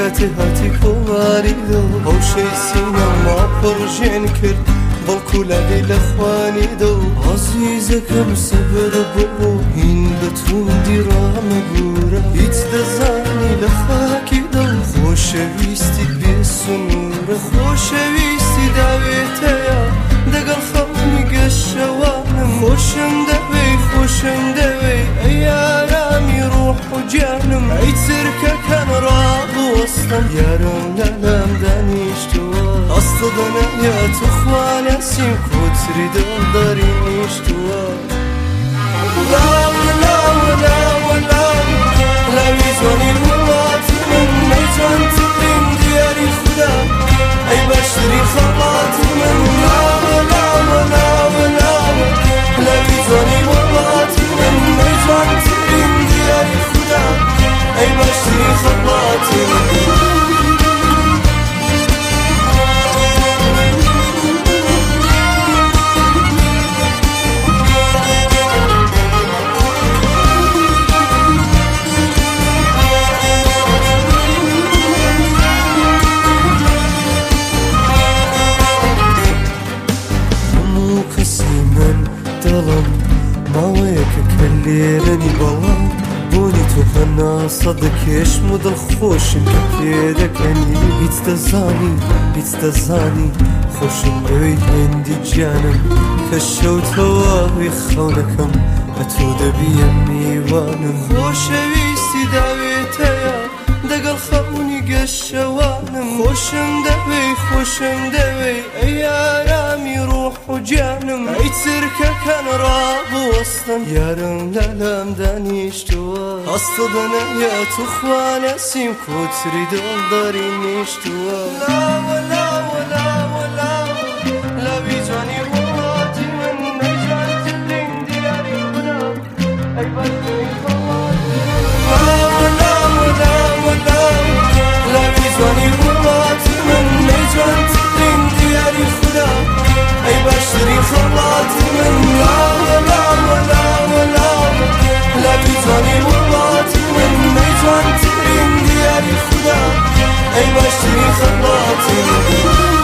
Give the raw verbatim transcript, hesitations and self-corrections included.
کاتی هاتی کۆواری دۆ هەوشەی سینەم ماپەڕژێن کرد بەڵکو لەبێ لە خوانی دۆ عەزیزەکەم سەبر بۆ هین بە توندی ڕامەگورە هیچ دەزانی لە خاکی دۆ خۆشەویستیت بێ سنوورە خۆشەویستی داوێتەیە دەگەڵ خەڵمی گەشەوانم خۆشم دەوێ خۆشم دەوێ ئەی ئارامی ڕوح و جانم ئەی چرکەکەن ڕابوەستم یارم لەلام دانیشتووە ئەستە دەنەیە تو خوانەسیم کۆتری دڵداری نیشتووە لاو لاو لاو لاو لاوی جوانی وڵاتی من ئەی جوانترین دیاری خودا ئەی بەشترین خەڵاتی من لاو لاو لاو لاو لاوی جوانی وڵاتی من ئەی جوانترین دیاری خودا ئەی بەشترین خەڵاتی من دڵم ماوەیەکە کە لێرەنی بەڵام بۆنی تۆ هەنا سەدەکێشم و دڵخۆشم کە پێدەکەنی هیچ دەزانی هیچ دەزانی خۆشم لەوەی هێندی گیانم کە شەوتەواوی خەونەکەم بە تۆ دەبیە میوانم خۆشەویستی داوێتەیە دەگەڵ خەونی گەشەوانم خۆشم دەوێ خۆشم دەوێ ئەی ئارامی ڕوح و جانم ئەی چرکەکەن ڕابوەستم یارم لەلام دانیشتووە هەستە دەنەیە تو خوانەسیم کۆتری دڵداری نیشتووە لاوە لاوە لاوە لاوە لاوی جوانی وڵاتی من ئەی جوانترین دیاری خودا ئەی بەشترین خەڵاتی لاوە لاوە لاوە لاوە لاوی جوانی وڵاتی من ئەی جوانترین دیاری خودا ئەی بەشترین خەڵاتی من لاوە لاوە لاوە لاوە لاوی جوانی وڵاتی من ئەی جوانترین دیاری خودا ئەی بەشترین خەڵاتی من